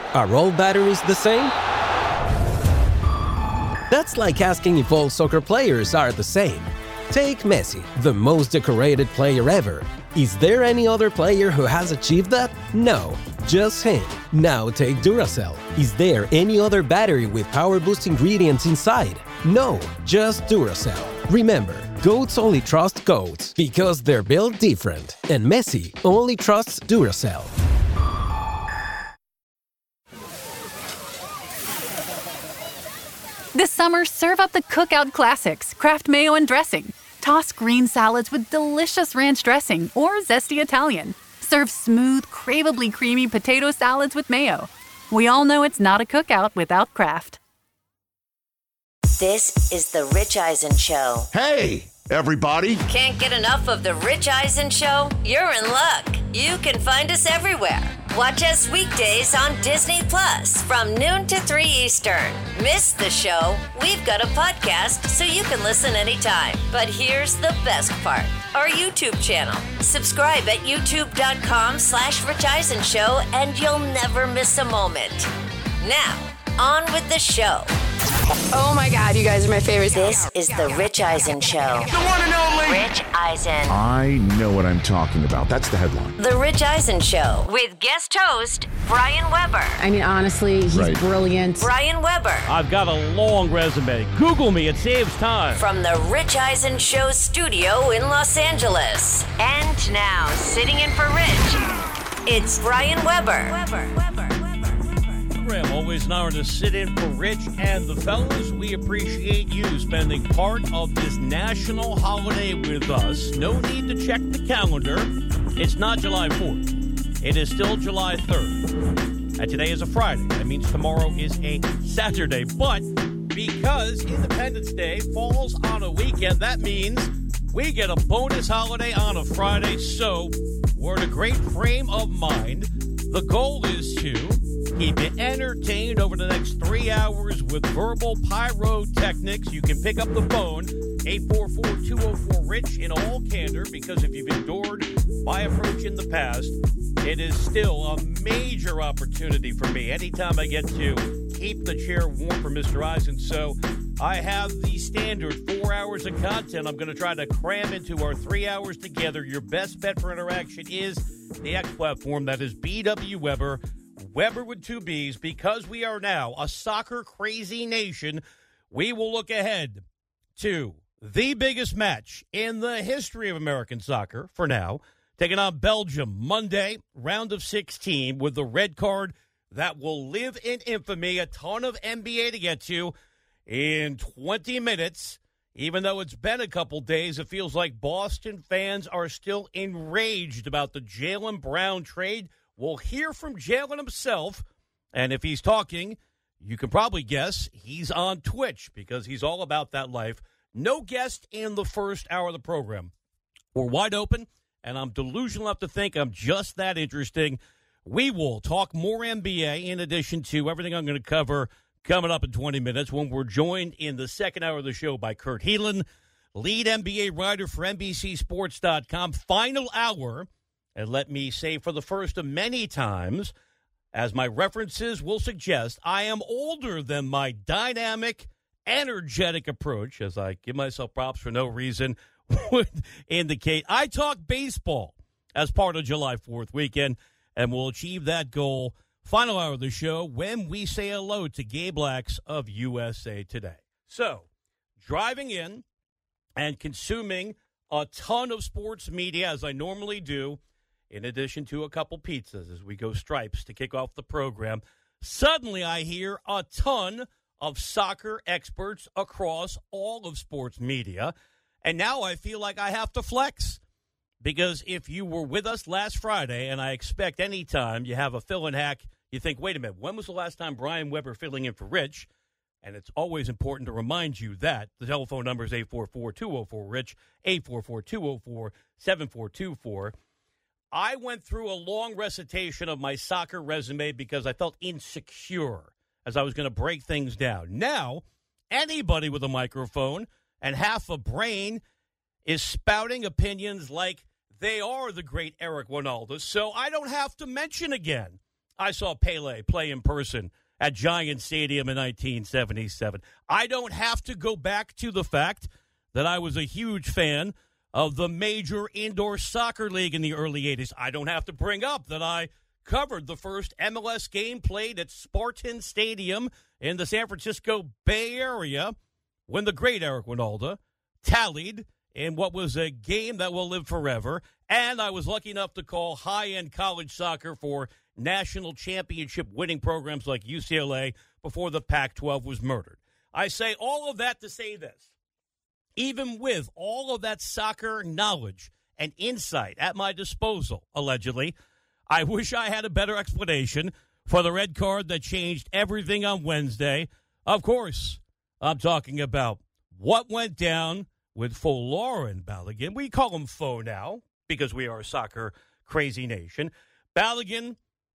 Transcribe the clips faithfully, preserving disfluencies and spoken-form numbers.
Are all batteries the same? That's like asking if all soccer players are the same. Take Messi, the most decorated player ever. Is there any other player who has achieved that? No, just him. Now take Duracell. Is there any other battery with power boost ingredients inside? No, just Duracell. Remember, goats only trust goats because they're built different. And Messi only trusts Duracell. This summer, serve up the Cookout Classics, Kraft Mayo and Dressing. Toss green salads with delicious ranch dressing or zesty Italian. Serve smooth, craveably creamy potato salads with mayo. We all know it's not a cookout without Kraft. This is The Rich Eisen Show. Hey, everybody. Can't get enough of The Rich Eisen Show? You're in luck. You can find us everywhere. Watch us weekdays on Disney Plus from noon to three Eastern. Miss the show? We've got a podcast so you can listen anytime. But here's the best part. Our YouTube channel. Subscribe at youtube.com slash Rich Eisen Show and you'll never miss a moment. Now, on with the show. Oh my God, you guys are my favorites. This is The Rich Eisen Show. The one and only Rich Eisen. I know what I'm talking about. That's the headline. The Rich Eisen Show with guest host Brian Weber. I mean, honestly, he's Right. brilliant. Brian Weber. I've got a long resume. Google me, it saves time. From the Rich Eisen Show studio in Los Angeles. And now, sitting in for Rich, it's Brian Weber. Weber. Weber. Always an honor to sit in for Rich and the fellas. We appreciate you spending part of this national holiday with us. No need to check the calendar. It's not July fourth. It is still July third. And today is a Friday. That means tomorrow is a Saturday. But because Independence Day falls on a weekend, that means we get a bonus holiday on a Friday. So we're in a great frame of mind. The goal is to keep you entertained over the next three hours with verbal pyrotechnics. You can pick up the phone, eight four four, two oh four, RICH, in all candor, because if you've endured my approach in the past, it is still a major opportunity for me anytime I get to keep the chair warm for Mister Eisen. So I have the standard four hours of content I'm going to try to cram into our three hours together. Your best bet for interaction is the X platform. That is B W Weber. Weber with two B's. Because we are now a soccer crazy nation, we will look ahead to the biggest match in the history of American soccer for now, taking on Belgium Monday, round of sixteen, with the red card that will live in infamy. A ton of N B A to get to in twenty minutes. Even though it's been a couple days, it feels like Boston fans are still enraged about the Jaylen Brown trade. We'll hear from Jaylen himself, and if he's talking, you can probably guess he's on Twitch because he's all about that life. No guest in the first hour of the program. We're wide open, and I'm delusional enough to think I'm just that interesting. We will talk more N B A in addition to everything I'm going to cover coming up in twenty minutes when we're joined in the second hour of the show by Kurt Helin, lead N B A writer for N B C Sports dot com. Final hour. And let me say for the first of many times, as my references will suggest, I am older than my dynamic, energetic approach, as I give myself props for no reason, would indicate. I talk baseball as part of July fourth weekend, and we'll achieve that goal. Final hour of the show when we say hello to Gabe Lax of U S A Today. So, driving in and consuming a ton of sports media, as I normally do, in addition to a couple pizzas as we go stripes to kick off the program, suddenly I hear a ton of soccer experts across all of sports media. And now I feel like I have to flex. Because if you were with us last Friday, and I expect any time you have a fill-in hack, you think, wait a minute, when was the last time Brian Weber filling in for Rich? And it's always important to remind you that the telephone number is eight four four, two oh four, RICH, eight four four, two oh four, seven four two four. I went through a long recitation of my soccer resume because I felt insecure as I was going to break things down. Now, anybody with a microphone and half a brain is spouting opinions like they are the great Eric Winalda, so I don't have to mention again I saw Pele play in person at Giant Stadium in nineteen seventy-seven. I don't have to go back to the fact that I was a huge fan of the major indoor soccer league in the early eighties. I don't have to bring up that I covered the first M L S game played at Spartan Stadium in the San Francisco Bay Area when the great Eric Wynalda tallied in what was a game that will live forever. And I was lucky enough to call high-end college soccer for national championship winning programs like U C L A before the Pac twelve was murdered. I say all of that to say this. Even with all of that soccer knowledge and insight at my disposal, allegedly, I wish I had a better explanation for the red card that changed everything on Wednesday. Of course, I'm talking about what went down with Folarin Balogun. We call him Fo now because we are a soccer crazy nation. Balogun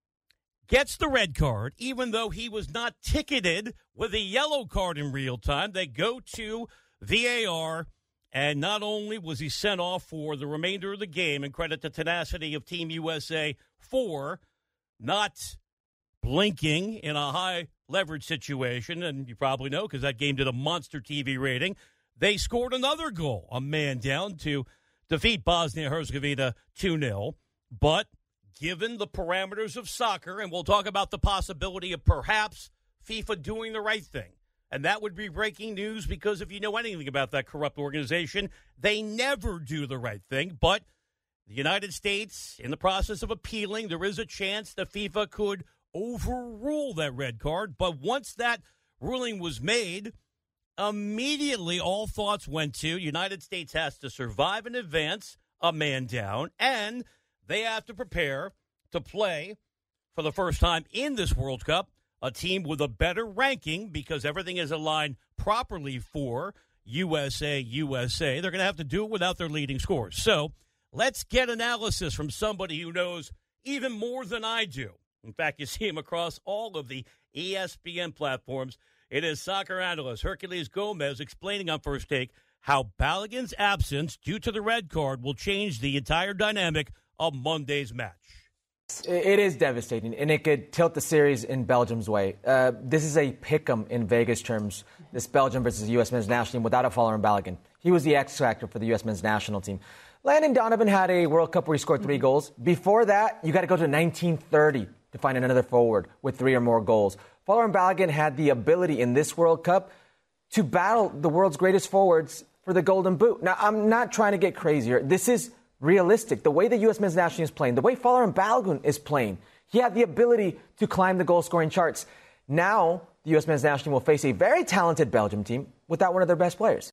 gets the red card, even though he was not ticketed with a yellow card in real time. They go to V A R, and not only was he sent off for the remainder of the game, and credit the tenacity of Team U S A for not blinking in a high-leverage situation, and you probably know because that game did a monster T V rating, they scored another goal, a man down, to defeat Bosnia-Herzegovina two nil. But given the parameters of soccer, and we'll talk about the possibility of perhaps FIFA doing the right thing, and that would be breaking news because if you know anything about that corrupt organization, they never do the right thing. But the United States, in the process of appealing, there is a chance that FIFA could overrule that red card. But once that ruling was made, immediately all thoughts went to United States has to survive in advance, a man down, and they have to prepare to play for the first time in this World Cup a team with a better ranking because everything is aligned properly for U S A, U S A. They're going to have to do it without their leading scorers. So let's get analysis from somebody who knows even more than I do. In fact, you see him across all of the E S P N platforms. It is soccer analyst Herculez Gomez explaining on First Take how Balogun's absence due to the red card will change the entire dynamic of Monday's match. It is devastating, and it could tilt the series in Belgium's way. Uh, this is a pick-em in Vegas terms, this Belgium versus U S men's national team without a Folarin Balogun. He was the X-factor for the U S men's national team. Landon Donovan had a World Cup where he scored three goals. Before that, you got to go to nineteen thirty to find another forward with three or more goals. Folarin Balogun had the ability in this World Cup to battle the world's greatest forwards for the Golden Boot. Now, I'm not trying to get crazier. This is realistic. The way the U S men's national team is playing, the way Folarin Balogun is playing, he had the ability to climb the goal-scoring charts. Now, the U S men's national team will face a very talented Belgium team without one of their best players.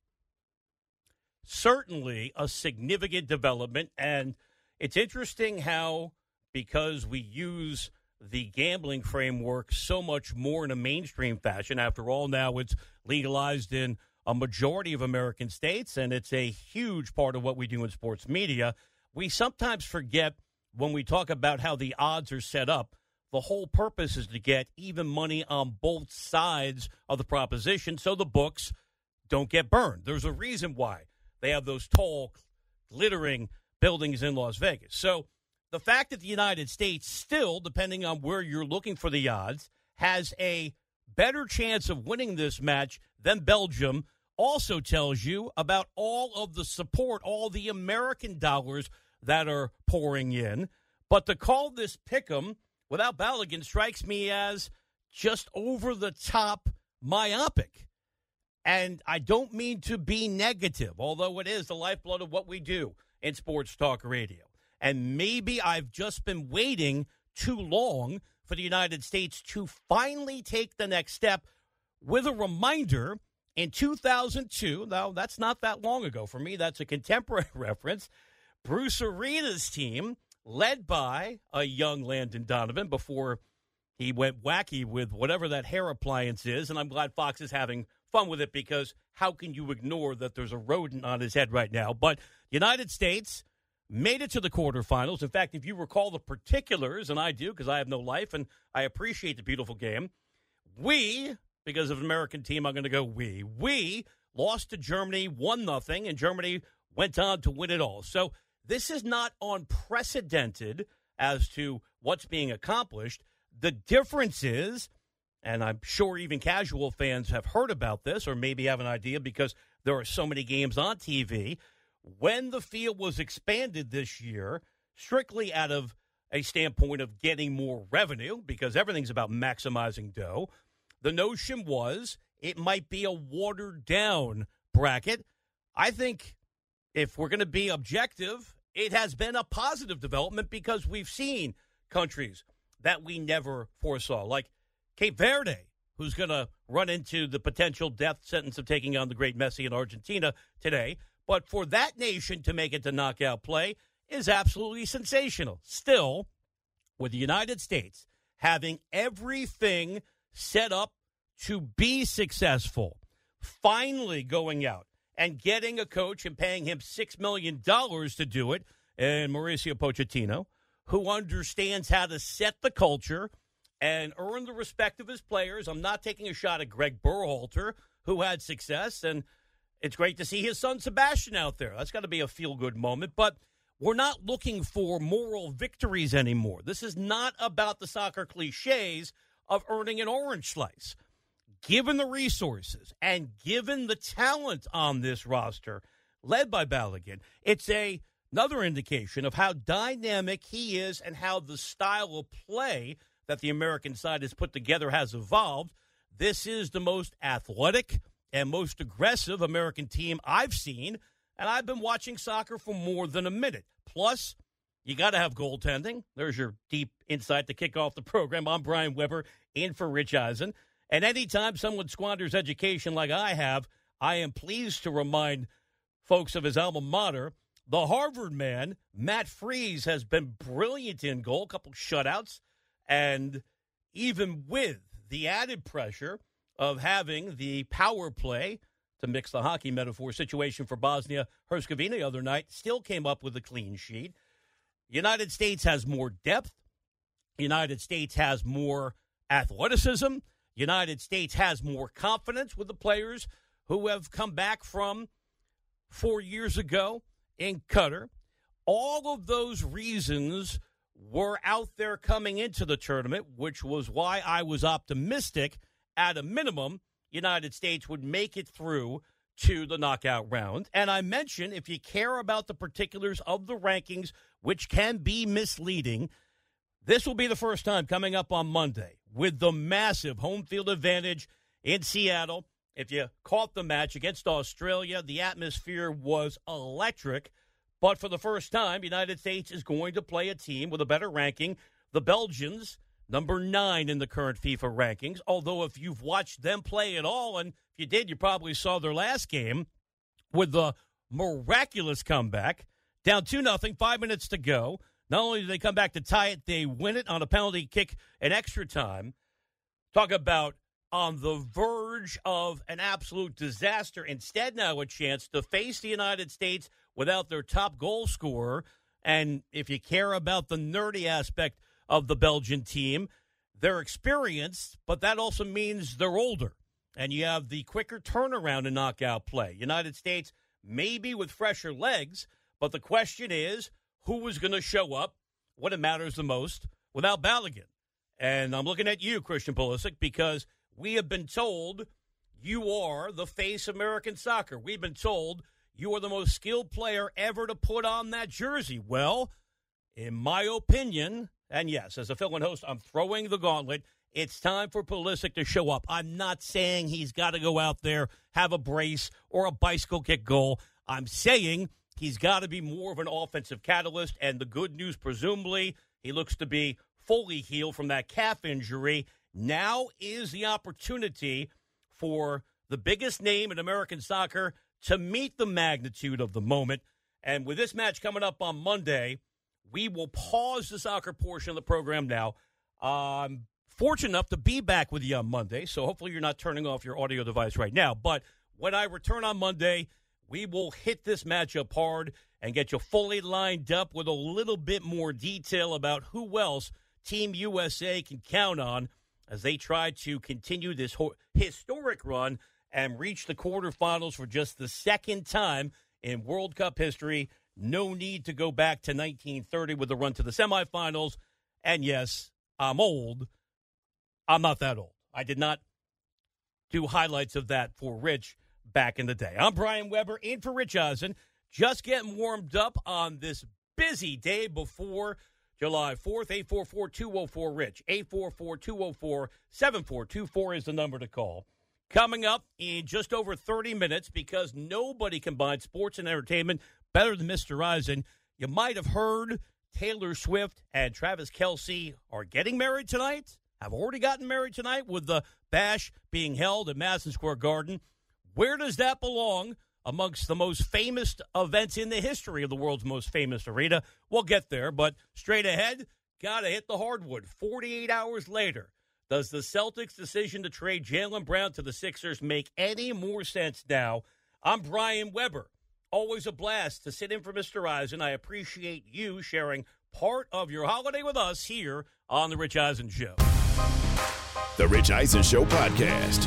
Certainly a significant development, and it's interesting how, because we use the gambling framework so much more in a mainstream fashion, after all, now it's legalized in a majority of American states, and it's a huge part of what we do in sports media. We sometimes forget when we talk about how the odds are set up, the whole purpose is to get even money on both sides of the proposition so the books don't get burned. There's a reason why they have those tall, glittering buildings in Las Vegas. So the fact that the United States still, depending on where you're looking for the odds, has a better chance of winning this match than Belgium also tells you about all of the support, all the American dollars that are pouring in. But to call this pick'em without Balogun strikes me as just over-the-top myopic. And I don't mean to be negative, although it is the lifeblood of what we do in sports talk radio. And maybe I've just been waiting too long for the United States to finally take the next step with a reminder in two thousand two. Now, that's not that long ago. For me, that's a contemporary reference. Bruce Arena's team, led by a young Landon Donovan before he went wacky with whatever that hair appliance is. And I'm glad Fox is having fun with it because how can you ignore that there's a rodent on his head right now? But United States made it to the quarterfinals. In fact, if you recall the particulars, and I do because I have no life and I appreciate the beautiful game, we, because of an American team, I'm going to go we, we lost to Germany one nothing, and Germany went on to win it all. So this is not unprecedented as to what's being accomplished. The difference is, and I'm sure even casual fans have heard about this or maybe have an idea because there are so many games on T V, when the field was expanded this year, strictly out of a standpoint of getting more revenue, because everything's about maximizing dough, the notion was it might be a watered-down bracket. I think if we're going to be objective, it has been a positive development because we've seen countries that we never foresaw, like Cape Verde, who's going to run into the potential death sentence of taking on the great Messi in Argentina today. But for that nation to make it to knockout play is absolutely sensational. Still, with the United States having everything set up to be successful, finally going out and getting a coach and paying him six million dollars to do it, and Mauricio Pochettino, who understands how to set the culture and earn the respect of his players. I'm not taking a shot at Greg Berhalter, who had success, and it's great to see his son Sebastian out there. That's got to be a feel-good moment, but we're not looking for moral victories anymore. This is not about the soccer cliches of earning an orange slice. Given the resources and given the talent on this roster, led by Balogun, it's a, another indication of how dynamic he is and how the style of play that the American side has put together has evolved. This is the most athletic and most aggressive American team I've seen, and I've been watching soccer for more than a minute. Plus, you got to have goaltending. There's your deep insight to kick off the program. I'm Brian Weber, in for Rich Eisen. And anytime someone squanders education like I have, I am pleased to remind folks of his alma mater. The Harvard man, Matt Freese, has been brilliant in goal, a couple shutouts, and even with the added pressure of having the power play, to mix the hockey metaphor, situation for Bosnia-Herzegovina the other night, still came up with a clean sheet. United States has more depth. United States has more athleticism. United States has more confidence with the players who have come back from four years ago in Qatar. All of those reasons were out there coming into the tournament, which was why I was optimistic, at a minimum, United States would make it through to the knockout round. And I mentioned, if you care about the particulars of the rankings, which can be misleading, this will be the first time coming up on Monday with the massive home field advantage in Seattle. If you caught the match against Australia, the atmosphere was electric. But for the first time, United States is going to play a team with a better ranking. The Belgians, number nine in the current FIFA rankings, although if you've watched them play at all, and if you did, you probably saw their last game with the miraculous comeback, down two nothing, five minutes to go. Not only do they come back to tie it, they win it on a penalty kick in extra time. Talk about on the verge of an absolute disaster. Instead, now a chance to face the United States without their top goal scorer. And if you care about the nerdy aspect of the Belgian team, they're experienced, but that also means they're older. And you have the quicker turnaround in knockout play. United States maybe with fresher legs, but the question is, who is going to show up when it matters the most without Balogun? And I'm looking at you, Christian Pulisic, because we have been told you are the face of American soccer. We've been told you are the most skilled player ever to put on that jersey. Well, in my opinion, and yes, as a fill-in host, I'm throwing the gauntlet. It's time for Pulisic to show up. I'm not saying he's got to go out there, have a brace, or a bicycle kick goal. I'm saying he's got to be more of an offensive catalyst, and the good news, presumably, he looks to be fully healed from that calf injury. Now is the opportunity for the biggest name in American soccer to meet the magnitude of the moment. And with this match coming up on Monday, we will pause the soccer portion of the program now. I'm fortunate enough to be back with you on Monday, so hopefully you're not turning off your audio device right now. But when I return on Monday, we will hit this matchup hard and get you fully lined up with a little bit more detail about who else Team U S A can count on as they try to continue this ho- historic run and reach the quarterfinals for just the second time in World Cup history. No need to go back to nineteen thirty with the run to the semifinals. And yes, I'm old, I'm not that old. I did not do highlights of that for Rich back in the day. I'm Brian Weber, in for Rich Eisen, just getting warmed up on this busy day before July fourth. eight four four, two oh four, RICH. eight four four, two oh four, seven four two four is the number to call. Coming up in just over thirty minutes, because nobody combines sports and entertainment better than Mister Eisen. You might have heard Taylor Swift and Travis Kelce are getting married tonight, have already gotten married tonight, with the bash being held at Madison Square Garden. Where does that belong amongst the most famous events in the history of the world's most famous arena? We'll get there, but straight ahead, got to hit the hardwood. forty-eight hours later, does the Celtics' decision to trade Jaylen Brown to the Sixers make any more sense now? I'm Brian Weber. Always a blast to sit in for Mister Eisen. I appreciate you sharing part of your holiday with us here on The Rich Eisen Show. The Rich Eisen Show podcast.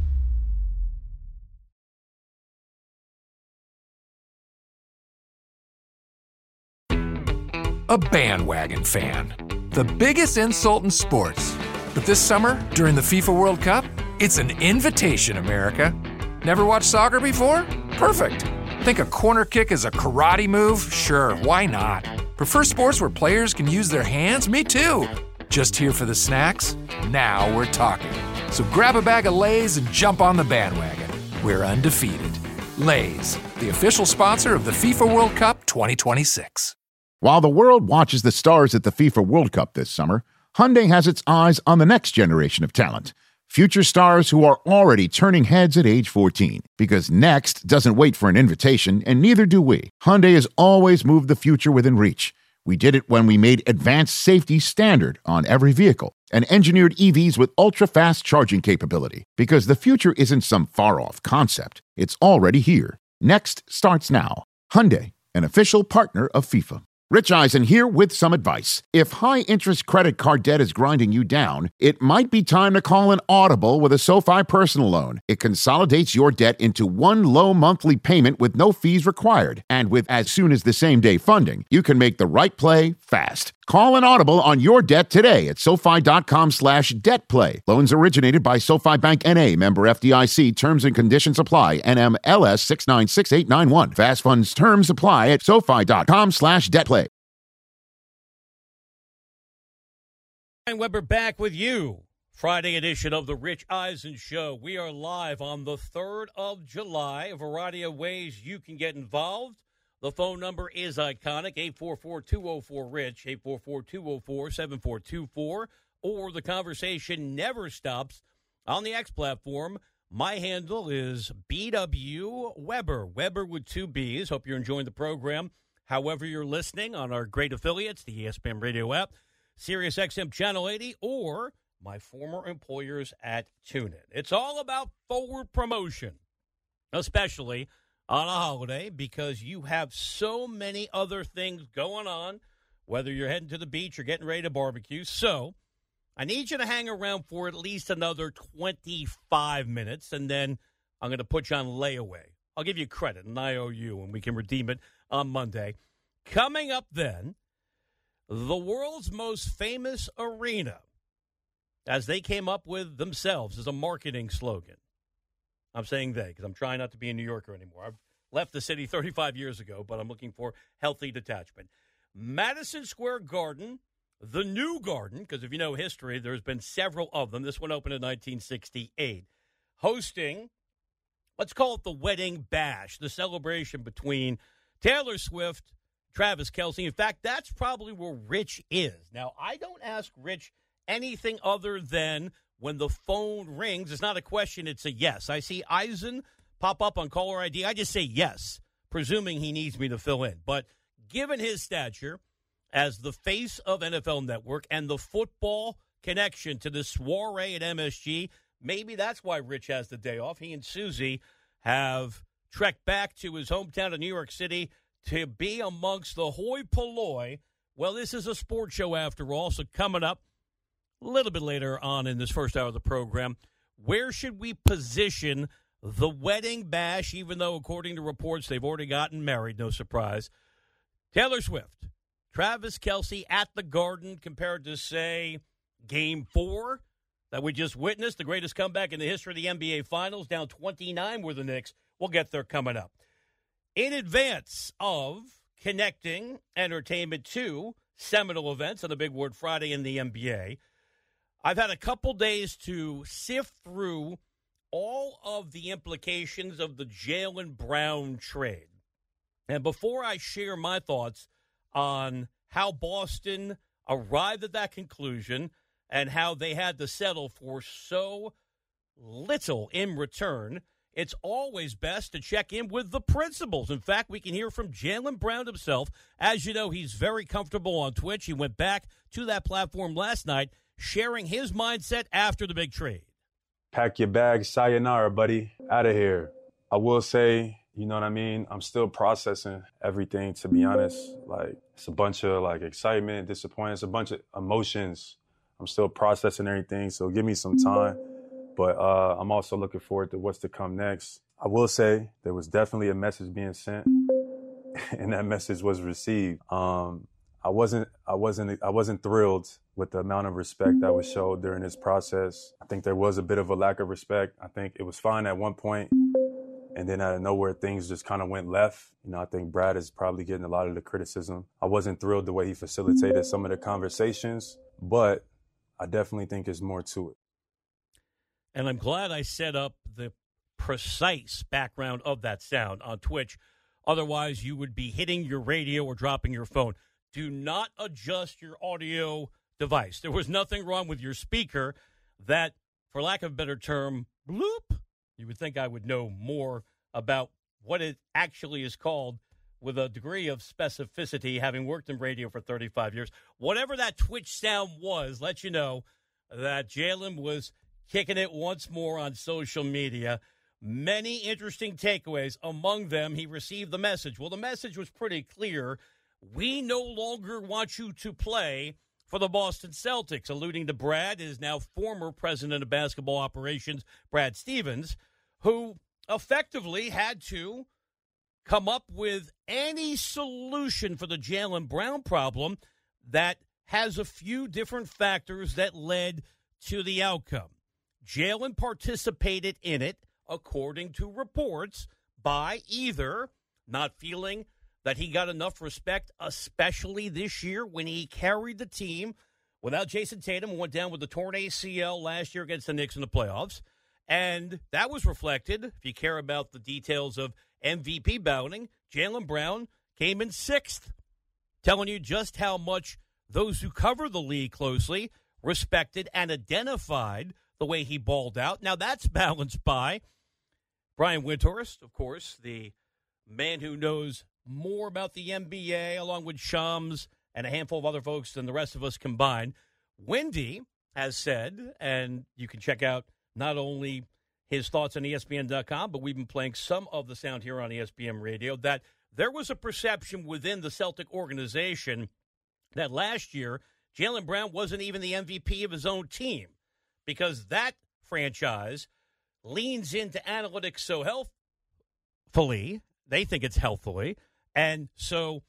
A bandwagon fan. The biggest insult in sports. But this summer, during the FIFA World Cup, it's an invitation, America. Never watched soccer before? Perfect. Think a corner kick is a karate move? Sure, why not? Prefer sports where players can use their hands? Me too. Just here for the snacks? Now we're talking. So grab a bag of Lay's and jump on the bandwagon. We're undefeated. Lay's, the official sponsor of the FIFA World Cup twenty twenty-six. While the world watches the stars at the FIFA World Cup this summer, Hyundai has its eyes on the next generation of talent. Future stars who are already turning heads at age fourteen. Because next doesn't wait for an invitation, and neither do we. Hyundai has always moved the future within reach. We did it when we made advanced safety standard on every vehicle and engineered E Vs with ultra-fast charging capability. Because the future isn't some far-off concept. It's already here. Next starts now. Hyundai, an official partner of FIFA. Rich Eisen here with some advice. If high-interest credit card debt is grinding you down, it might be time to call an audible with a SoFi personal loan. It consolidates your debt into one low monthly payment with no fees required. And with as soon as the same-day funding, you can make the right play fast. Call an audible on your debt today at SoFi.com slash debt play. Loans originated by SoFi Bank N A, member F D I C. Terms and conditions apply. N M L S six nine six eight nine one. Fast funds terms apply at SoFi.com slash debt play. Brian Weber back with you. Friday edition of the Rich Eisen Show. We are live on the third of July. A variety of ways you can get involved. The phone number is iconic, eight four four, two oh four, RICH, eight four four, two oh four, seven four two four, or the conversation never stops on the X platform. My handle is B W Weber, Weber with two B's. Hope you're enjoying the program. However you're listening on our great affiliates, the E S P N Radio app, Sirius X M Channel eighty, or my former employers at TuneIn. It's all about forward promotion, especially on a holiday, because you have so many other things going on, whether you're heading to the beach or getting ready to barbecue. So I need you to hang around for at least another twenty-five minutes, and then I'm going to put you on layaway. I'll give you credit, an I O U, and we can redeem it on Monday. Coming up then, the world's most famous arena, as they came up with themselves as a marketing slogan. I'm saying they, because I'm trying not to be a New Yorker anymore. I've left the city thirty-five years ago, but I'm looking for healthy detachment. Madison Square Garden, the new Garden, because if you know history, there's been several of them. This one opened in nineteen sixty-eight. Hosting, let's call it the Wedding Bash, the celebration between Taylor Swift, Travis Kelce. In fact, that's probably where Rich is. Now, I don't ask Rich anything other than when the phone rings, it's not a question, it's a yes. I see Eisen pop up on caller I D. I just say yes, presuming he needs me to fill in. But given his stature as the face of N F L Network and the football connection to the soiree at M S G, maybe that's why Rich has the day off. He and Susie have trekked back to his hometown of New York City to be amongst the hoi polloi. Well, this is a sports show after all, so coming up a little bit later on in this first hour of the program, where should we position the Wedding Bash, even though, according to reports, they've already gotten married, no surprise. Taylor Swift, Travis Kelce at the Garden compared to, say, Game four that we just witnessed, the greatest comeback in the history of the N B A Finals, down twenty-nine were the Knicks. We'll get there coming up. In advance of connecting entertainment to seminal events on the Big Word Friday in the N B A, I've had a couple days to sift through all of the implications of the Jaylen Brown trade. And before I share my thoughts on how Boston arrived at that conclusion and how they had to settle for so little in return, it's always best to check in with the principals. In fact, we can hear from Jaylen Brown himself. As you know, he's very comfortable on Twitch. He went back to that platform last night, sharing his mindset after the big trade. Pack your bags, sayonara, buddy. Out of here. I will say, you know what I mean? I'm still processing everything, to be honest. Like, it's a bunch of, like, excitement, disappointment. It's a bunch of emotions. I'm still processing everything, so give me some time. But uh, I'm also looking forward to what's to come next. I will say there was definitely a message being sent, and that message was received. Um, I wasn't, I wasn't, I wasn't thrilled with the amount of respect that was showed during this process. I think there was a bit of a lack of respect. I think it was fine at one point, and then out of nowhere, things just kind of went left. You know, I think Brad is probably getting a lot of the criticism. I wasn't thrilled the way he facilitated some of the conversations, but I definitely think there's more to it. And I'm glad I set up the precise background of that sound on Twitch. Otherwise, you would be hitting your radio or dropping your phone. Do not adjust your audio device. There was nothing wrong with your speaker that, for lack of a better term, bloop. You would think I would know more about what it actually is called with a degree of specificity, having worked in radio for thirty-five years. Whatever that Twitch sound was, let you know that Jaylen was kicking it once more on social media. Many interesting takeaways. Among them, he received the message. Well, the message was pretty clear. We no longer want you to play for the Boston Celtics, alluding to Brad, his now former president of basketball operations, Brad Stevens, who effectively had to come up with any solution for the Jaylen Brown problem that has a few different factors that led to the outcome. Jaylen participated in it, according to reports, by either not feeling that he got enough respect, especially this year when he carried the team without Jason Tatum, who went down with the torn A C L last year against the Knicks in the playoffs. And that was reflected, if you care about the details of M V P balloting, Jaylen Brown came in sixth, telling you just how much those who cover the league closely respected and identified the way he balled out. Now, that's balanced by Brian Windhorst, of course, the man who knows more about the N B A, along with Shams and a handful of other folks than the rest of us combined. Windy has said, and you can check out not only his thoughts on E S P N dot com, but we've been playing some of the sound here on E S P N Radio, that there was a perception within the Celtic organization that last year Jaylen Brown wasn't even the M V P of his own team, because that franchise leans into analytics so healthfully, they think it's healthfully, and so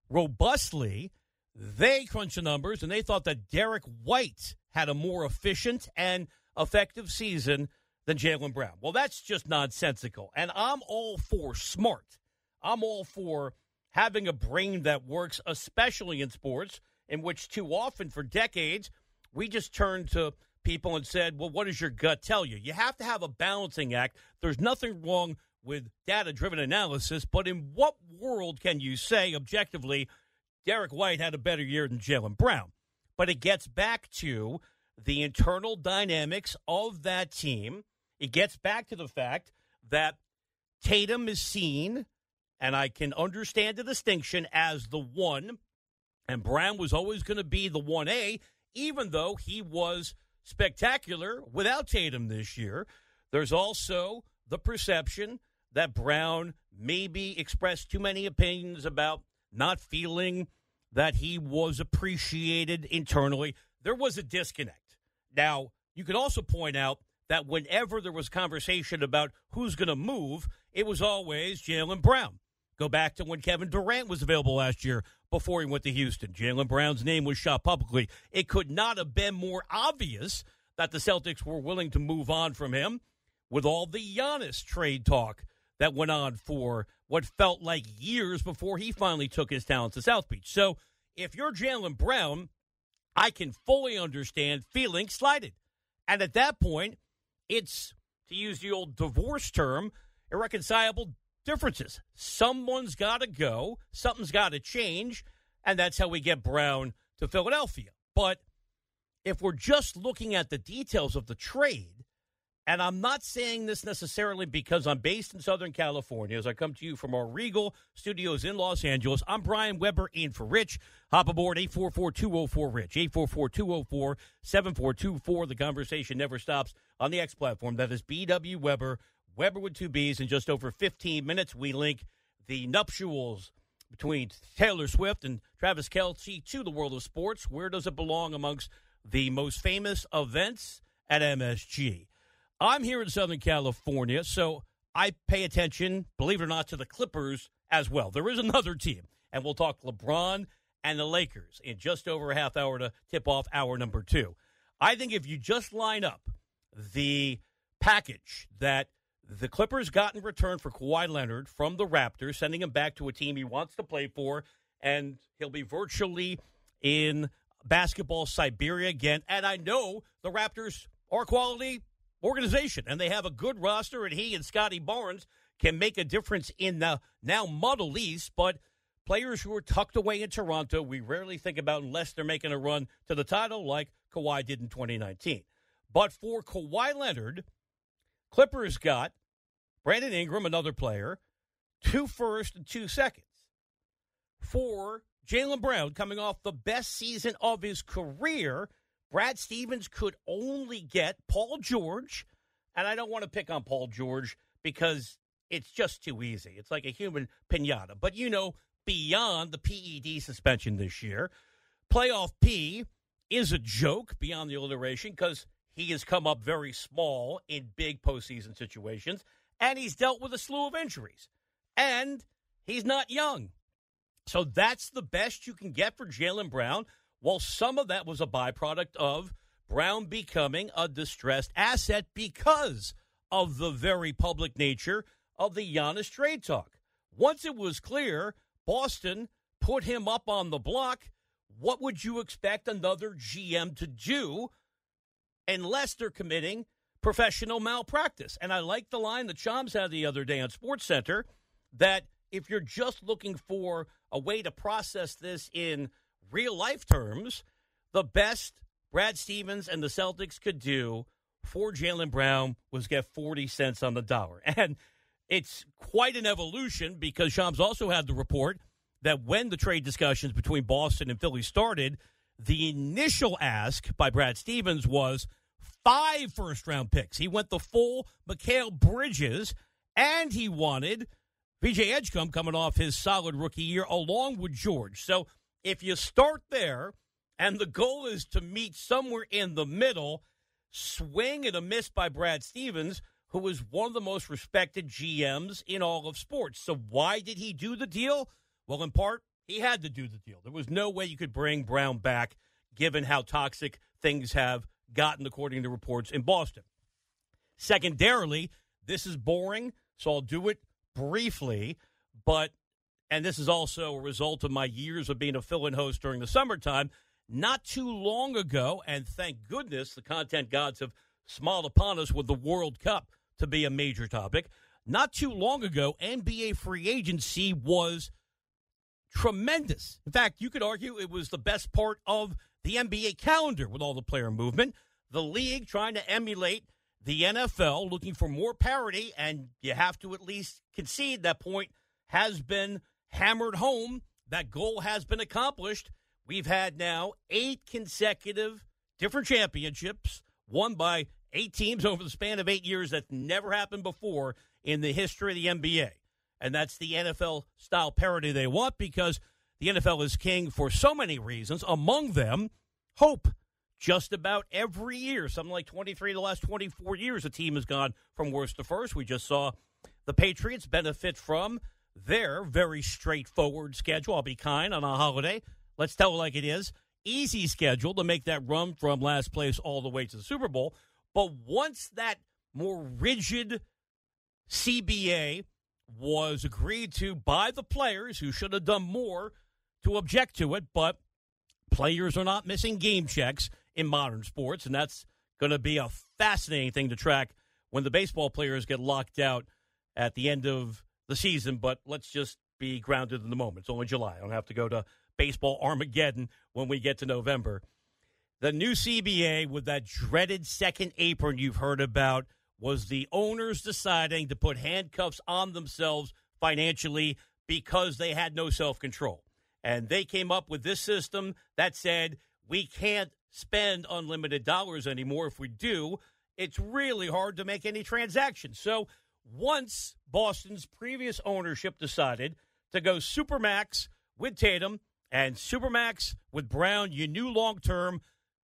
robustly, they crunched the numbers, and they thought that Derek White had a more efficient and effective season than Jaylen Brown. Well, that's just nonsensical, and I'm all for smart. I'm all for having a brain that works, especially in sports, in which too often for decades we just turned to people and said, well, what does your gut tell you? You have to have a balancing act. There's nothing wrong with data-driven analysis, but in what world can you say objectively Derek White had a better year than Jaylen Brown? But it gets back to the internal dynamics of that team. It gets back to the fact that Tatum is seen, and I can understand the distinction, as the one, and Brown was always going to be the one A, even though he was spectacular without Tatum this year. There's also the perception that Brown maybe expressed too many opinions about not feeling that he was appreciated internally. There was a disconnect. Now, you could also point out that whenever there was conversation about who's going to move, it was always Jaylen Brown. Go back to when Kevin Durant was available last year before he went to Houston. Jaylen Brown's name was shot publicly. It could not have been more obvious that the Celtics were willing to move on from him with all the Giannis trade talk that went on for what felt like years before he finally took his talents to South Beach. So if you're Jaylen Brown, I can fully understand feeling slighted. And at that point, it's, to use the old divorce term, irreconcilable differences. Someone's got to go. Something's got to change. And that's how we get Brown to Philadelphia. But if we're just looking at the details of the trade, and I'm not saying this necessarily because I'm based in Southern California, as I come to you from our Regal studios in Los Angeles, I'm Brian Weber in for Rich. Hop aboard eight four four, two oh four, RICH, eight four four, two oh four, seven four two four. The conversation never stops on the X platform. That is B W Weber, Weber with two B's. In just over fifteen minutes, we link the nuptials between Taylor Swift and Travis Kelce to the world of sports. Where does it belong amongst the most famous events at M S G? I'm here in Southern California, so I pay attention, believe it or not, to the Clippers as well. There is another team, and we'll talk LeBron and the Lakers in just over a half hour to tip off hour number two. I think if you just line up the package that the Clippers got in return for Kawhi Leonard from the Raptors, sending him back to a team he wants to play for, and he'll be virtually in basketball Siberia again. And I know the Raptors are quality organization, and they have a good roster, and he and Scotty Barnes can make a difference in the now muddled East, but players who are tucked away in Toronto, we rarely think about unless they're making a run to the title like Kawhi did in twenty nineteen. But for Kawhi Leonard, Clippers got Brandon Ingram, another player, two first and two seconds. For Jaylen Brown, coming off the best season of his career, Brad Stevens could only get Paul George, and I don't want to pick on Paul George because it's just too easy. It's like a human piñata. But, you know, beyond the P E D suspension this year, playoff P is a joke beyond the alliteration because he has come up very small in big postseason situations, and he's dealt with a slew of injuries. And he's not young. So that's the best you can get for Jaylen Brown. Well, some of that was a byproduct of Brown becoming a distressed asset because of the very public nature of the Giannis trade talk. Once it was clear Boston put him up on the block, what would you expect another G M to do unless they're committing professional malpractice? And I like the line that Shams had the other day on SportsCenter that if you're just looking for a way to process this in real-life terms, the best Brad Stevens and the Celtics could do for Jaylen Brown was get forty cents on the dollar. And it's quite an evolution because Shams also had the report that when the trade discussions between Boston and Philly started, the initial ask by Brad Stevens was five first-round picks. He went the full Mikal Bridges, and he wanted V J Edgecombe coming off his solid rookie year along with George. So if you start there and the goal is to meet somewhere in the middle, swing and a miss by Brad Stevens, who is one of the most respected G Ms in all of sports. So why did he do the deal? Well, in part, he had to do the deal. There was no way you could bring Brown back given how toxic things have gotten, according to reports in Boston. Secondarily, this is boring, so I'll do it briefly, but and this is also a result of my years of being a fill-in host during the summertime. Not too long ago, and thank goodness the content gods have smiled upon us with the World Cup to be a major topic. Not too long ago, N B A free agency was tremendous. In fact, you could argue it was the best part of the N B A calendar with all the player movement. The league trying to emulate the N F L, looking for more parity, and you have to at least concede that point has been hammered home. That goal has been accomplished. We've had now eight consecutive different championships won by eight teams over the span of eight years. That's never happened before in the history of the N B A. And that's the N F L-style parity they want because the N F L is king for so many reasons, among them hope. Just about every year, something like twenty-three of the last twenty-four years, a team has gone from worst to first. We just saw the Patriots benefit from their very straightforward schedule. I'll be kind on a holiday. Let's tell it like it is. easy schedule to make that run from last place all the way to the Super Bowl. But once that more rigid C B A was agreed to by the players, who should have done more to object to it, but players are not missing game checks in modern sports, and that's going to be a fascinating thing to track when the baseball players get locked out at the end of the season. But let's just be grounded in the moment. It's only July. I don't have to go to baseball Armageddon when we get to November. The new C B A with that dreaded second apron you've heard about was the owners deciding to put handcuffs on themselves financially because they had no self-control. And they came up with this system that said, we can't spend unlimited dollars anymore. If we do, it's really hard to make any transactions. So once Boston's previous ownership decided to go Supermax with Tatum and Supermax with Brown, you knew long-term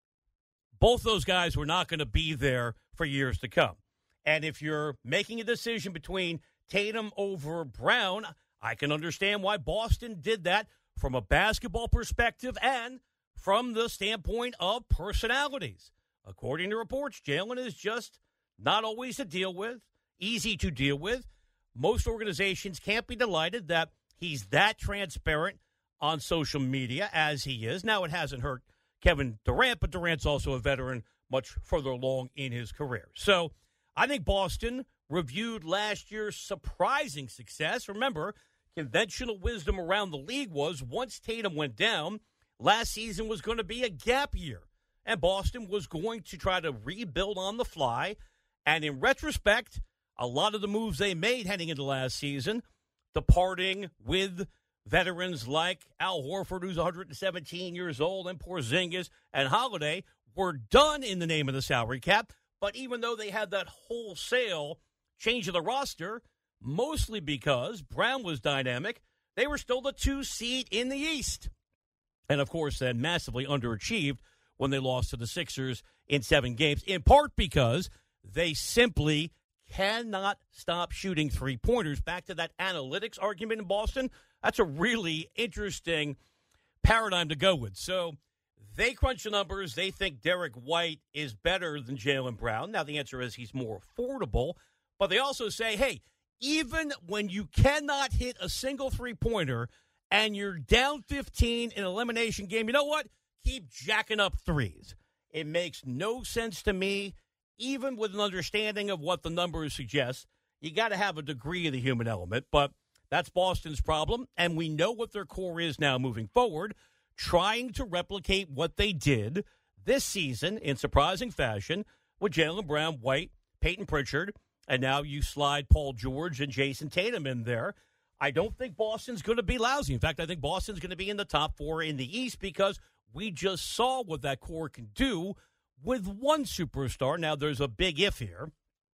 both those guys were not going to be there for years to come. And if you're making a decision between Tatum over Brown, I can understand why Boston did that from a basketball perspective and from the standpoint of personalities. According to reports, Jalen is just not always to deal with, easy to deal with. Most organizations can't be delighted that he's that transparent on social media as he is. Now, it hasn't hurt Kevin Durant, but Durant's also a veteran much further along in his career. So I think Boston reviewed last year's surprising success. Remember, conventional wisdom around the league was once Tatum went down, last season was going to be a gap year. And Boston was going to try to rebuild on the fly. And in retrospect, a lot of the moves they made heading into last season, departing with veterans like Al Horford, who's one hundred seventeen years old, and Porzingis and Holiday, were done in the name of the salary cap. But even though they had that wholesale change of the roster, mostly because Brown was dynamic, they were still the two seed in the East. And, of course, then massively underachieved when they lost to the Sixers in seven games, in part because they simply cannot stop shooting three-pointers. Back to that analytics argument in Boston, that's a really interesting paradigm to go with. So they crunch the numbers. They think Derek White is better than Jaylen Brown. Now, the answer is he's more affordable. But they also say, hey, even when you cannot hit a single three-pointer and you're down fifteen in an elimination game, you know what? Keep jacking up threes. It makes no sense to me, even with an understanding of what the numbers suggest. You got to have a degree of the human element, but that's Boston's problem, and we know what their core is now moving forward, trying to replicate what they did this season in surprising fashion with Jaylen Brown, White, Peyton Pritchard, and now you slide Paul George and Jason Tatum in there. I don't think Boston's going to be lousy. In fact, I think Boston's going to be in the top four in the East because we just saw what that core can do with one superstar. Now, there's a big if here.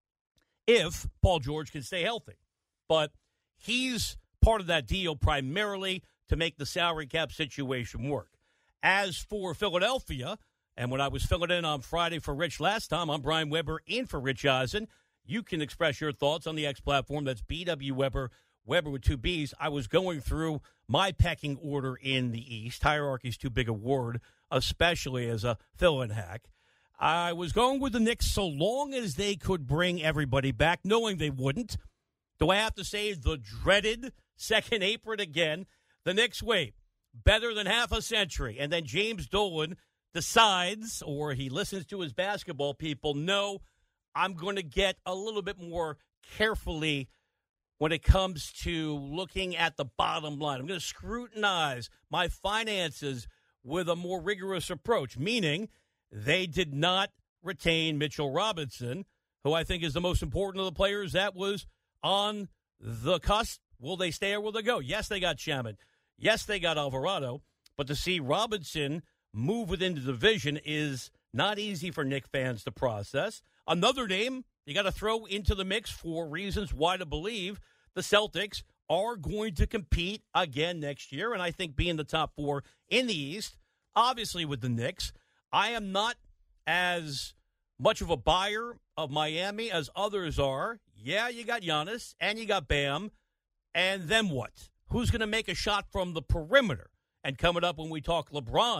If Paul George can stay healthy. But he's part of that deal primarily to make the salary cap situation work. As for Philadelphia, and when I was filling in on Friday for Rich last time, I'm Brian Weber in for Rich Eisen. You can express your thoughts on the X platform. That's B W Weber, Weber with two B's. I was going through my pecking order in the East. Hierarchy's too big a word, especially as a fill-in hack. I was going with the Knicks so long as they could bring everybody back, knowing they wouldn't. Do I have to say the dreaded second apron again? The Knicks wait better than half a century, and then James Dolan decides, or he listens to his basketball people, no, I'm going to get a little bit more carefully when it comes to looking at the bottom line. I'm going to scrutinize my finances with a more rigorous approach, meaning they did not retain Mitchell Robinson, who I think is the most important of the players that was on the cusp. Will they stay or will they go? Yes, they got Shaman. Yes, they got Alvarado. But to see Robinson move within the division is not easy for Knicks fans to process. Another name you got to throw into the mix for reasons why to believe the Celtics are going to compete again next year, and I think be in the top four in the East. Obviously, with the Knicks, I am not as much of a buyer of Miami as others are. Yeah, you got Giannis, and you got Bam, and then what? Who's going to make a shot from the perimeter? And coming up when we talk LeBron,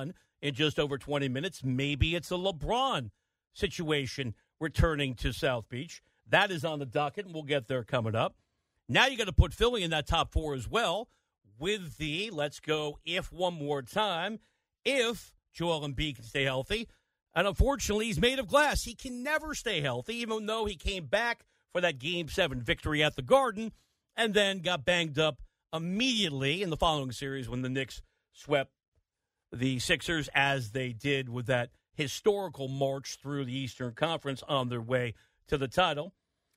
in just over twenty minutes. Maybe it's a LeBron situation returning to South Beach. That is on the docket, and we'll get there coming up. Now you got to put Philly in that top four as well with the, let's go, if one more time, if Joel Embiid can stay healthy. And unfortunately, he's made of glass. He can never stay healthy, even though he came back for that Game seven victory at the Garden and then got banged up immediately in the following series when the Knicks swept the Sixers, as they did with that historical march through the Eastern Conference on their way to the title.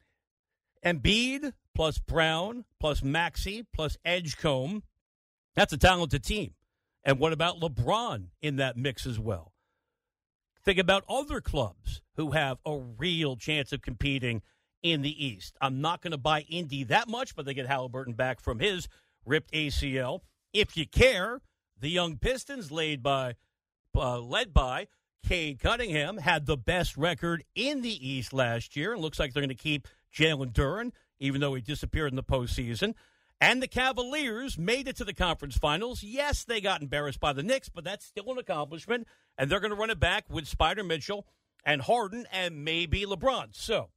Embiid plus Brown plus Maxey plus Edgecombe, that's a talented team. And what about LeBron in that mix as well? Think about other clubs who have a real chance of competing in the East. I'm not going to buy Indy that much, but they get Halliburton back from his ripped A C L. If you care, the young Pistons, led by, uh, led by Cade Cunningham, had the best record in the East last year. It looks like they're going to keep Jalen Duren, even though he disappeared in the postseason. And the Cavaliers made it to the conference finals. Yes, they got embarrassed by the Knicks, but that's still an accomplishment. And they're going to run it back with Spider Mitchell and Harden and maybe LeBron. So,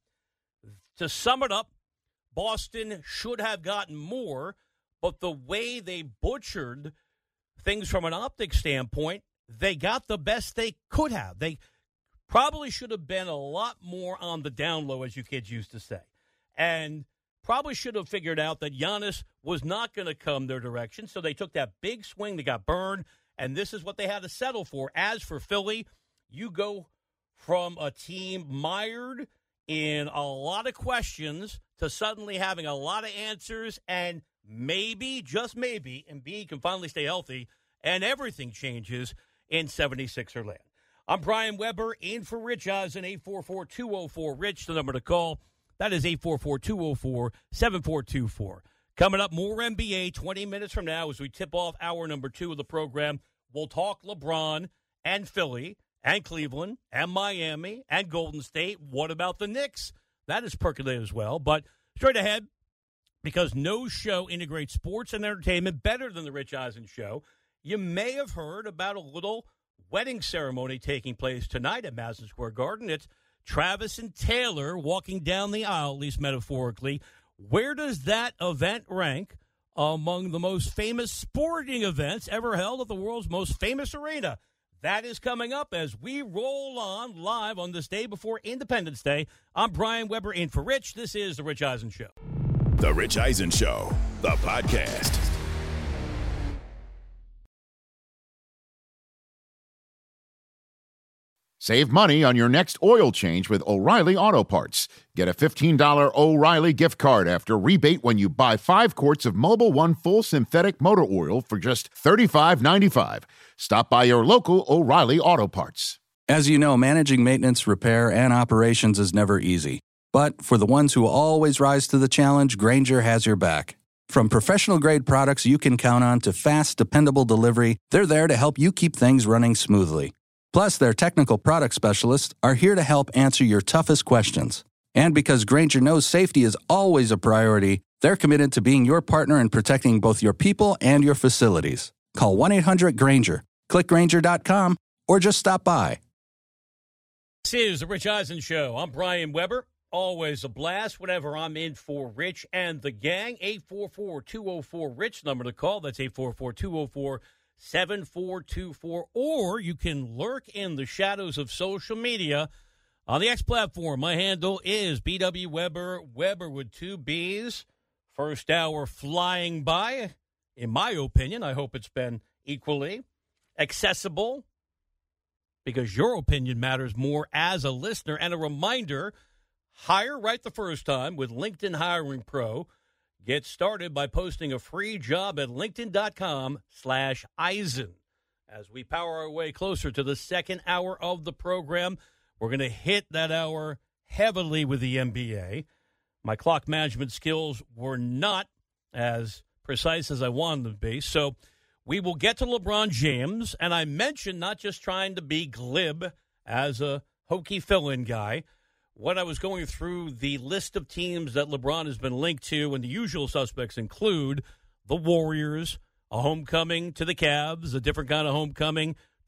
to sum it up, Boston should have gotten more, but the way they butchered things from an optics standpoint, they got the best they could have. They probably should have been a lot more on the down low, as you kids used to say. And probably should have figured out that Giannis was not going to come their direction, so they took that big swing. They got burned, and this is what they had to settle for. As for Philly, you go from a team mired in a lot of questions to suddenly having a lot of answers, and maybe, just maybe, Embiid can finally stay healthy, and everything changes in seventy-sixer land. I'm Brian Weber, in for Rich Eisen, eight four four, two oh four, RICH, the number to call. That is eight four four, two oh four, seven four two four. Coming up, more N B A twenty minutes from now as we tip off hour number two of the program. We'll talk LeBron and Philly and Cleveland and Miami and Golden State. What about the Knicks? That is percolated as well. But straight ahead, because no show integrates sports and entertainment better than the Rich Eisen Show, you may have heard about a little wedding ceremony taking place tonight at Madison Square Garden. It's Travis and Taylor walking down the aisle, at least metaphorically. Where does that event rank among the most famous sporting events ever held at the world's most famous arena? That is coming up as we roll on live on this day before Independence Day. I'm Brian Weber, in for Rich. This is The Rich Eisen Show. The Rich Eisen Show, the podcast. Save money on your next oil change with O'Reilly Auto Parts. Get a fifteen dollars O'Reilly gift card after rebate when you buy five quarts of Mobil one full synthetic motor oil for just thirty-five ninety-five. Stop by your local O'Reilly Auto Parts. As you know, managing maintenance, repair, and operations is never easy. But for the ones who always rise to the challenge, Grainger has your back. From professional-grade products you can count on to fast, dependable delivery, they're there to help you keep things running smoothly. Plus, their technical product specialists are here to help answer your toughest questions. And because Grainger knows safety is always a priority, they're committed to being your partner in protecting both your people and your facilities. Call one eight hundred Grainger, click Grainger dot com, or just stop by. This is The Rich Eisen Show. I'm Brian Weber. Always a blast whenever I'm in for Rich and the gang. eight four four, two oh four, RICH, number to call. That's eight four four, two oh four, seven four two four. Or you can lurk in the shadows of social media on the X platform. My handle is B W Weber, Weber with two B's. First hour flying by, in my opinion. I hope it's been equally accessible, because your opinion matters more as a listener. And a reminder, hire right the first time with LinkedIn Hiring Pro. Get started by posting a free job at linkedin.com slash Eisen. As we power our way closer to the second hour of the program, we're going to hit that hour heavily with the N B A. My clock management skills were not as precise as I wanted them to be, so we will get to LeBron James. And I mentioned not just trying to be glib as a hokey fill-in guy. When I was going through the list of teams that LeBron has been linked to, and the usual suspects include the Warriors, a homecoming to the Cavs, a different kind of homecoming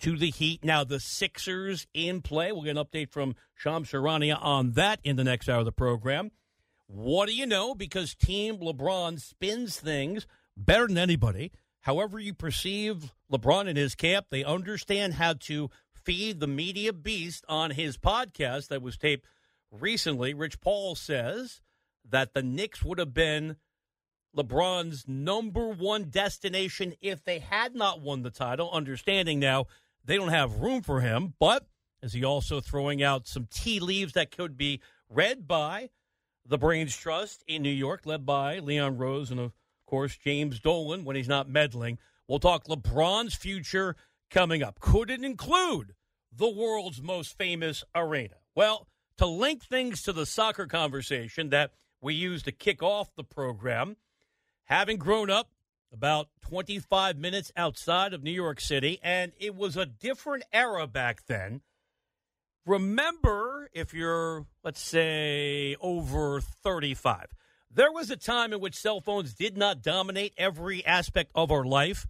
to the Heat. Now the Sixers in play. We'll get an update from Shams Charania on that in the next hour of the program. What do you know? Because Team LeBron spins things better than anybody. However you perceive LeBron and his camp, they understand how to feed the media beast. On his podcast that was taped recently, Rich Paul says that the Knicks would have been LeBron's number one destination if they had not won the title, understanding now they don't have room for him. But is he also throwing out some tea leaves that could be read by the Brains Trust in New York, led by Leon Rose and, of course, James Dolan when he's not meddling? We'll talk LeBron's future coming up. Could it include the world's most famous arena? Well, to link things to the soccer conversation that we used to kick off the program, having grown up about twenty-five minutes outside of New York City, and it was a different era back then. Remember, if you're, let's say, over thirty-five, there was a time in which cell phones did not dominate every aspect of our life,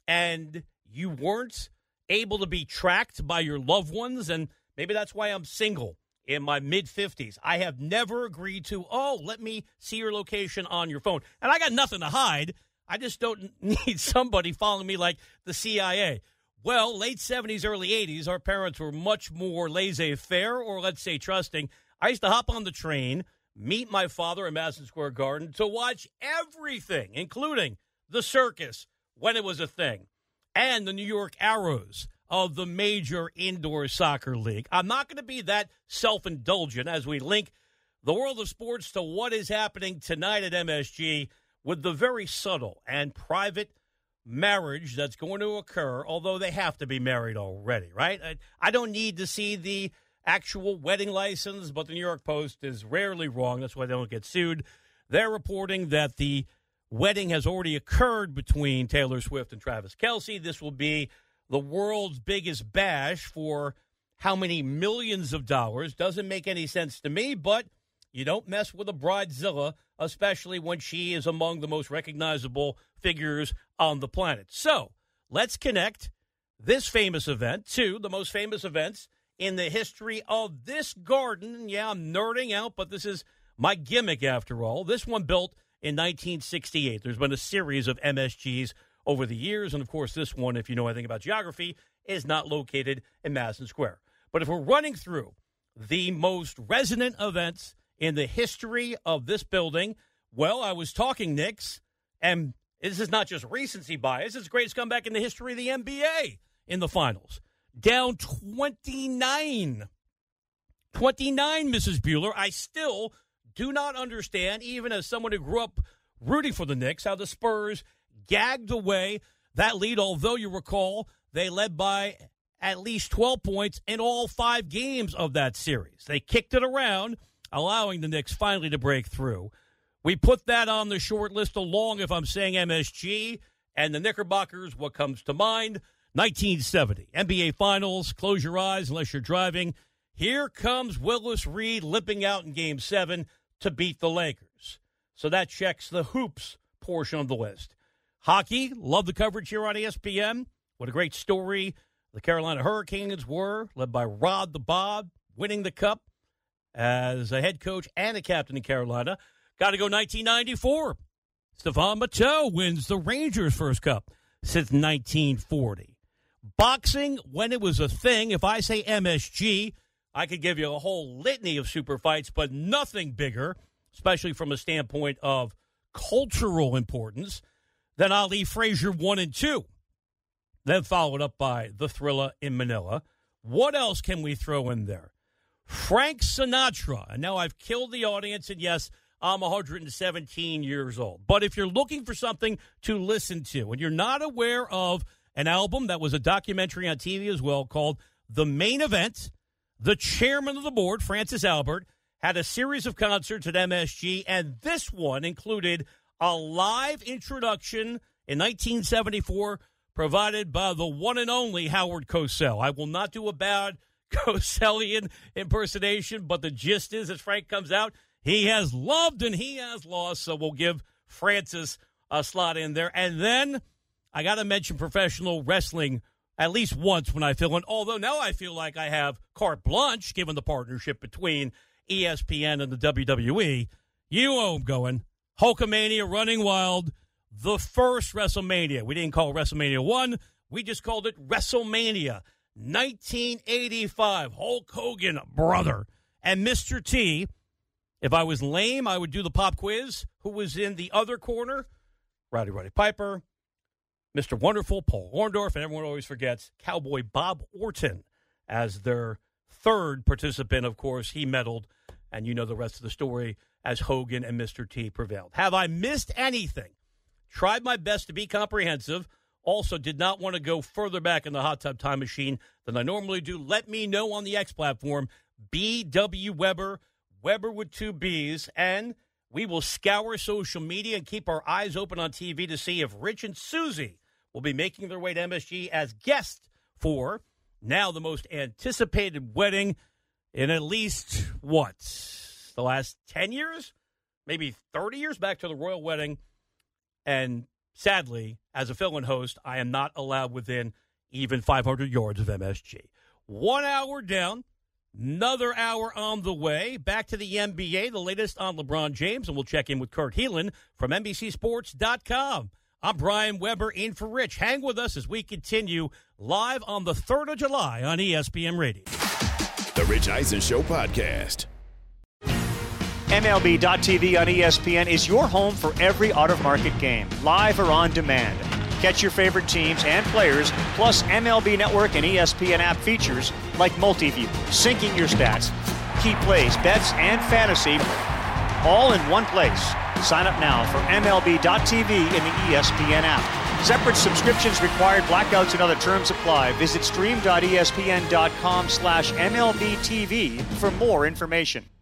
and you weren't able to be tracked by your loved ones, and maybe that's why I'm single in my mid-fifties. I have never agreed to, oh, let me see your location on your phone. And I got nothing to hide. I just don't need somebody following me like the C I A. Well, late seventies, early eighties, our parents were much more laissez-faire, or let's say trusting. I used to hop on the train, meet my father in Madison Square Garden to watch everything, including the circus when it was a thing, and the New York Arrows of the major indoor soccer league. I'm not going to be that self-indulgent as we link the world of sports to what is happening tonight at M S G with the very subtle and private marriage that's going to occur, although they have to be married already, right? I, I don't need to see the actual wedding license, but the New York Post is rarely wrong. That's why they don't get sued. They're reporting that the wedding has already occurred between Taylor Swift and Travis Kelce. This will be the world's biggest bash for how many millions of dollars. Doesn't make any sense to me, but you don't mess with a bridezilla, especially when she is among the most recognizable figures on the planet. So let's connect this famous event to the most famous events in the history of this garden. Yeah, I'm nerding out, but this is my gimmick after all. This one built in nineteen sixty-eight. There's been a series of M S Gs over the years, and of course this one, if you know anything about geography, is not located in Madison Square. But if we're running through the most resonant events in the history of this building, well, I was talking Knicks, and this is not just recency bias, it's the greatest comeback in the history of the N B A in the finals. Down twenty-nine. twenty-nine, Missus Bueller. I still do not understand, even as someone who grew up rooting for the Knicks, how the Spurs gagged away that lead, although you recall they led by at least twelve points in all five games of that series. They kicked it around, allowing the Knicks finally to break through. We put that on the short list along, if I'm saying M S G, and the Knickerbockers, what comes to mind? nineteen seventy, N B A Finals, close your eyes unless you're driving. Here comes Willis Reed limping out in Game seven to beat the Lakers. So that checks the hoops portion of the list. Hockey, love the coverage here on E S P N. What a great story the Carolina Hurricanes were, led by Rod the Bob, winning the Cup as a head coach and a captain in Carolina. Got to go nineteen ninety-four. Stephane Matteau wins the Rangers' first Cup since nineteen forty. Boxing, when it was a thing, if I say M S G, I could give you a whole litany of super fights, but nothing bigger, especially from a standpoint of cultural importance, than Ali Frazier one and two. Then followed up by the Thrilla in Manila. What else can we throw in there? Frank Sinatra. And now I've killed the audience, and yes, I'm one hundred seventeen years old. But if you're looking for something to listen to, and you're not aware of an album that was a documentary on T V as well called The Main Event, the chairman of the board, Francis Albert, had a series of concerts at M S G, and this one included a live introduction in nineteen seventy-four provided by the one and only Howard Cosell. I will not do a bad Cosellian impersonation, but the gist is, as Frank comes out, he has loved and he has lost, so we'll give Francis a slot in there. And then I got to mention professional wrestling at least once when I fill in, although now I feel like I have carte blanche given the partnership between E S P N and the W W E. You know I'm going. Hulkamania running wild. The first WrestleMania. We didn't call it WrestleMania one. We just called it WrestleMania. nineteen eighty-five. Hulk Hogan, brother. And Mister T, if I was lame, I would do the pop quiz. Who was in the other corner? Rowdy Roddy Piper, Mister Wonderful, Paul Orndorff, and everyone always forgets Cowboy Bob Orton as their third participant. Of course, he medaled, and you know the rest of the story as Hogan and Mister T prevailed. Have I missed anything? Tried my best to be comprehensive. Also, did not want to go further back in the hot tub time machine than I normally do. Let me know on the X platform, B W Weber, Weber with two B's, and we will scour social media and keep our eyes open on T V to see if Rich and Susie will be making their way to M S G as guests for now the most anticipated wedding in at least, what, the last ten years? Maybe thirty years, back to the royal wedding. And sadly, as a fill-in host, I am not allowed within even five hundred yards of M S G. One hour down, another hour on the way. Back to the N B A, the latest on LeBron James, and we'll check in with Kurt Heelan from N B C Sports dot com. I'm Brian Weber in for Rich. Hang with us as we continue live on the third of July on E S P N Radio. The Rich Eisen Show podcast. M L B dot T V on E S P N is your home for every out-of-market game, live or on demand. Catch your favorite teams and players, plus M L B Network and E S P N app features like Multiview, syncing your stats, key plays, bets, and fantasy, all in one place. Sign up now for M L B dot T V in the E S P N app. Separate subscriptions required, blackouts and other terms apply. Visit stream dot E S P N dot com slash M L B T V for more information.